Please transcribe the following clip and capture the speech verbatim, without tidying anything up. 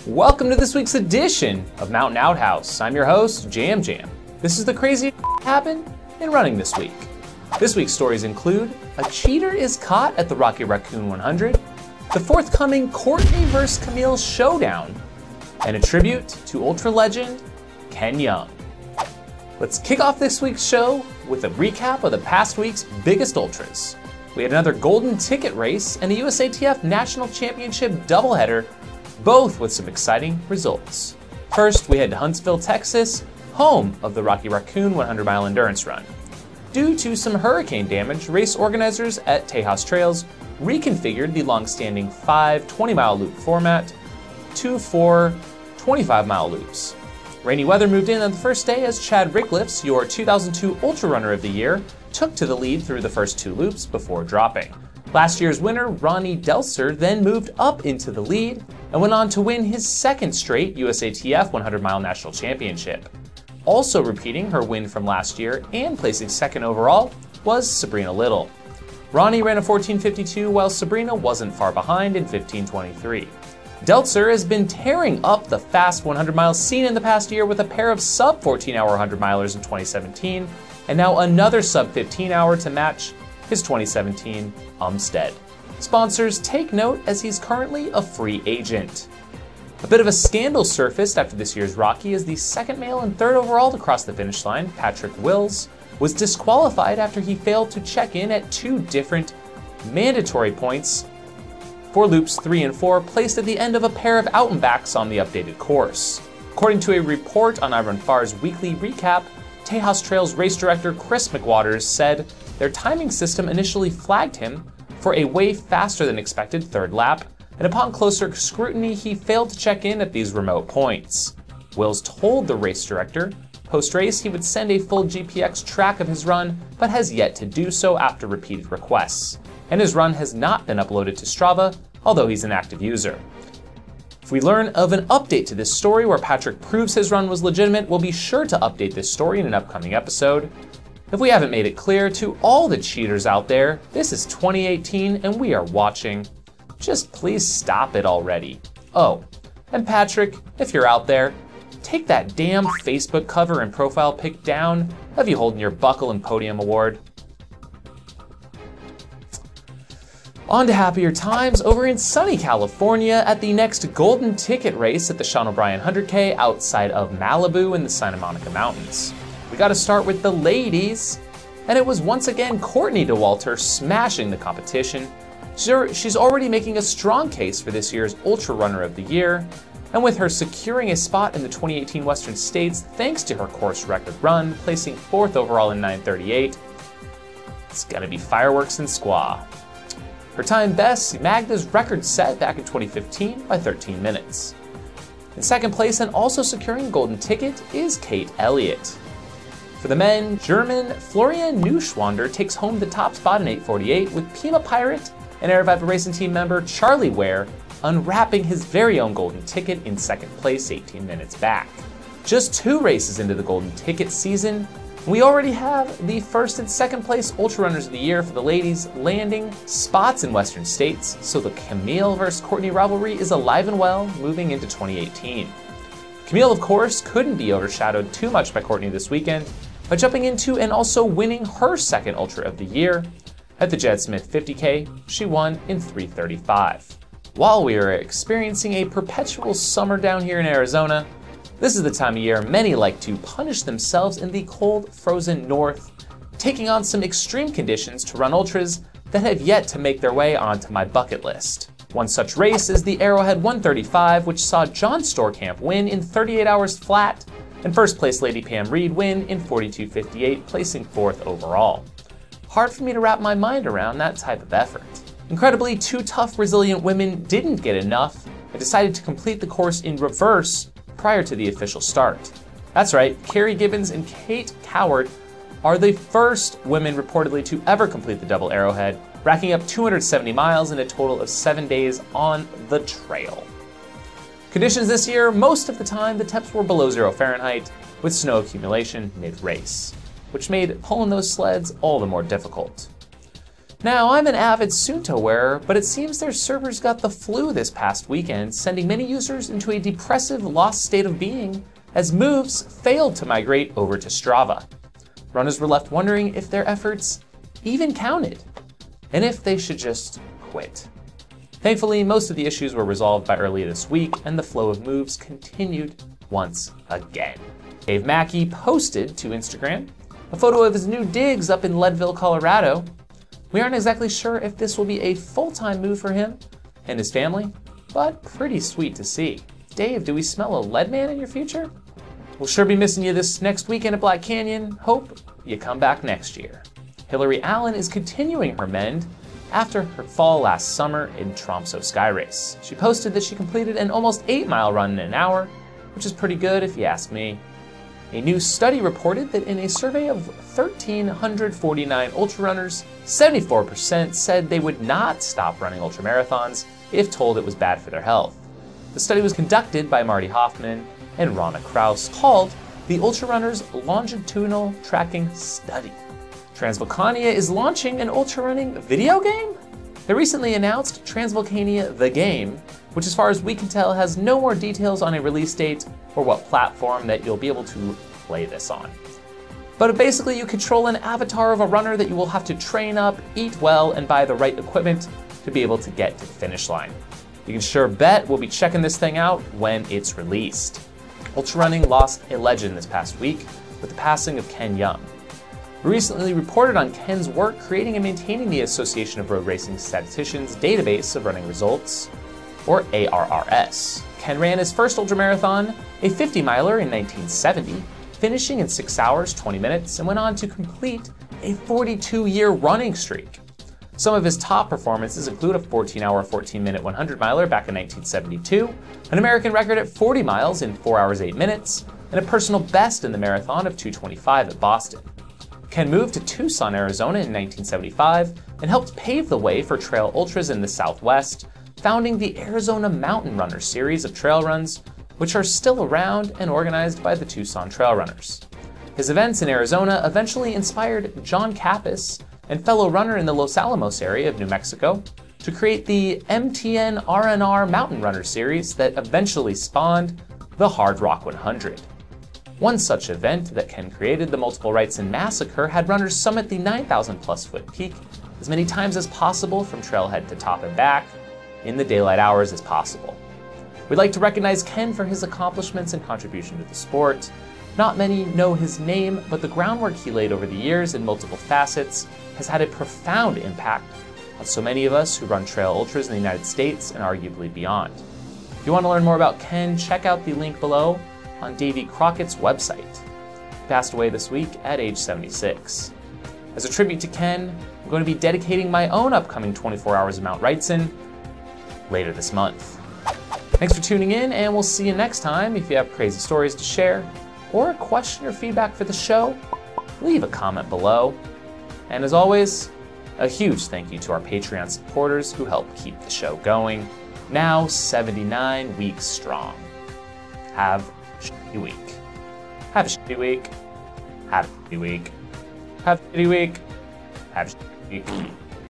Welcome to this week's edition of Mountain Outhouse. I'm your host, Jam Jam. This is the crazy happened in running this week. This week's stories include a cheater is caught at the Rocky Raccoon one hundred, the forthcoming Courtney versus Camille showdown, and a tribute to ultra legend Ken Young. Let's kick off this week's show with a recap of the past week's biggest ultras. We had another golden ticket race and a U S A T F National Championship doubleheader, both with some exciting results. First, we head to Huntsville, Texas, home of the Rocky Raccoon one hundred mile endurance run. Due to some hurricane damage, race organizers at Tejas Trails reconfigured the long-standing five twenty mile loop format to four twenty-five mile loops. Rainy weather moved in on the first day as Chad Rickliffs, your two thousand two Ultra Runner of the Year, took to the lead through the first two loops before dropping. Last year's winner, Ronnie Delser, then moved up into the lead and went on to win his second straight U S A T F one hundred mile National Championship. Also repeating her win from last year and placing second overall was Sabrina Little. Ronnie ran a fourteen fifty-two while Sabrina wasn't far behind in fifteen twenty-three. Delser has been tearing up the fast one hundred mile scene in the past year with a pair of sub fourteen hour one hundred milers in twenty seventeen and now another sub fifteen hour to match his twenty seventeen Umstead. Sponsors take note as he's currently a free agent. A bit of a scandal surfaced after this year's Rocky as the second male and third overall to cross the finish line, Patrick Wills, was disqualified after he failed to check in at two different mandatory points for loops three and four placed at the end of a pair of out and backs on the updated course. According to a report on iRunFar's weekly recap, Tejas Trails race director Chris McWaters said their timing system initially flagged him for a way faster than expected third lap, and upon closer scrutiny, he failed to check in at these remote points. Wills told the race director post-race he would send a full G P X track of his run, but has yet to do so after repeated requests. And his run has not been uploaded to Strava, although he's an active user. If we learn of an update to this story where Patrick proves his run was legitimate, we'll be sure to update this story in an upcoming episode. If we haven't made it clear to all the cheaters out there, this is twenty eighteen and we are watching. Just please stop it already. Oh, and Patrick, if you're out there, take that damn Facebook cover and profile pic down of you holding your Buckle and Podium Award. On to happier times over in sunny California at the next golden ticket race at the Sean O'Brien one hundred K outside of Malibu in the Santa Monica Mountains. We gotta start with the ladies, and it was once again Courtney Dauwalter smashing the competition. She's already making a strong case for this year's Ultra Runner of the Year, and with her securing a spot in the twenty eighteen Western States thanks to her course record run, placing fourth overall in nine thirty-eight, it's gonna be fireworks and squaw. Her time bests Magda's record set back in twenty fifteen by thirteen minutes. In second place and also securing a golden ticket is Kate Elliott. For the men, German Florian Neuschwander takes home the top spot in eight forty-eight with Pima Pirate and Aravaipa Racing Team member Charlie Ware unwrapping his very own golden ticket in second place eighteen minutes back. Just two races into the golden ticket season, we already have the first and second place Ultra Runners of the Year for the ladies landing spots in Western States, so the Camille versus Courtney rivalry is alive and well moving into twenty eighteen. Camille, of course, couldn't be overshadowed too much by Courtney this weekend by jumping into and also winning her second Ultra of the Year. At the Jed Smith fifty K, she won in three thirty-five. While we are experiencing a perpetual summer down here in Arizona, this is the time of year many like to punish themselves in the cold, frozen north, taking on some extreme conditions to run ultras that have yet to make their way onto my bucket list. One such race is the Arrowhead one thirty-five, which saw John Steenkamp win in thirty-eight hours flat, and first place Lady Pam Reed win in forty-two fifty-eight, placing fourth overall. Hard for me to wrap my mind around that type of effort. Incredibly, two tough, resilient women didn't get enough and decided to complete the course in reverse prior to the official start. That's right, Carrie Gibbons and Kate Coward are the first women reportedly to ever complete the double Arrowhead, racking up two hundred seventy miles in a total of seven days on the trail. Conditions this year, most of the time the temps were below zero Fahrenheit with snow accumulation mid-race, which made pulling those sleds all the more difficult. Now, I'm an avid Suunto wearer, but it seems their servers got the flu this past weekend, sending many users into a depressive, lost state of being as moves failed to migrate over to Strava. Runners were left wondering if their efforts even counted, and if they should just quit. Thankfully, most of the issues were resolved by early this week, and the flow of moves continued once again. Dave Mackey posted to Instagram a photo of his new digs up in Leadville, Colorado. We aren't exactly sure if this will be a full-time move for him and his family, but pretty sweet to see. Dave, do we smell a lead man in your future? We'll sure be missing you this next weekend at Black Canyon. Hope you come back next year. Hillary Allen is continuing her mend after her fall last summer in Tromso Sky Race. She posted that she completed an almost eight mile run in an hour, which is pretty good if you ask me. A new study reported that in a survey of one thousand three hundred forty-nine ultrarunners, seventy-four percent said they would not stop running ultramarathons if told it was bad for their health. The study was conducted by Marty Hoffman and Rana Kraus, called the Ultrarunners Longitudinal Tracking Study. Transvolcania is launching an ultrarunning video game? They recently announced Transvolcania the Game, which as far as we can tell has no more details on a release date or what platform that you'll be able to play this on. But basically you control an avatar of a runner that you will have to train up, eat well, and buy the right equipment to be able to get to the finish line. You can sure bet we'll be checking this thing out when it's released. Ultrarunning lost a legend this past week with the passing of Ken Young. We recently reported on Ken's work creating and maintaining the Association of Road Racing Statisticians database of running results, or A R R S. Ken ran his first ultramarathon, a fifty miler in nineteen seventy, finishing in six hours, twenty minutes, and went on to complete a forty-two year running streak. Some of his top performances include a fourteen hour, fourteen minute one hundred miler back in nineteen seventy-two, an American record at forty miles in four hours, eight minutes, and a personal best in the marathon of two twenty-five at Boston. Ken moved to Tucson, Arizona in nineteen seventy-five and helped pave the way for trail ultras in the Southwest, founding the Arizona Mountain Runner series of trail runs, which are still around and organized by the Tucson Trail Runners. His events in Arizona eventually inspired John Kappas and fellow runner in the Los Alamos area of New Mexico to create the M T N R N R Mountain Runner series that eventually spawned the Hard Rock one hundred. One such event that Ken created, the Multiple Wrightson Massacre, had runners summit the nine thousand plus foot peak as many times as possible from trailhead to top and back in the daylight hours as possible. We'd like to recognize Ken for his accomplishments and contribution to the sport. Not many know his name, but the groundwork he laid over the years in multiple facets has had a profound impact on so many of us who run trail ultras in the United States and arguably beyond. If you want to learn more about Ken, check out the link below on Davy Crockett's website. He passed away this week at age seventy-six. As a tribute to Ken, I'm going to be dedicating my own upcoming twenty-four hours of Mount Wrightson later this month. Thanks for tuning in, and we'll see you next time. If you have crazy stories to share or a question or feedback for the show, leave a comment below. And as always, a huge thank you to our Patreon supporters who help keep the show going, now seventy-nine weeks strong. Have a shitty week. Have a shitty week. Have a shitty week. Have a shitty week. Have a shitty week.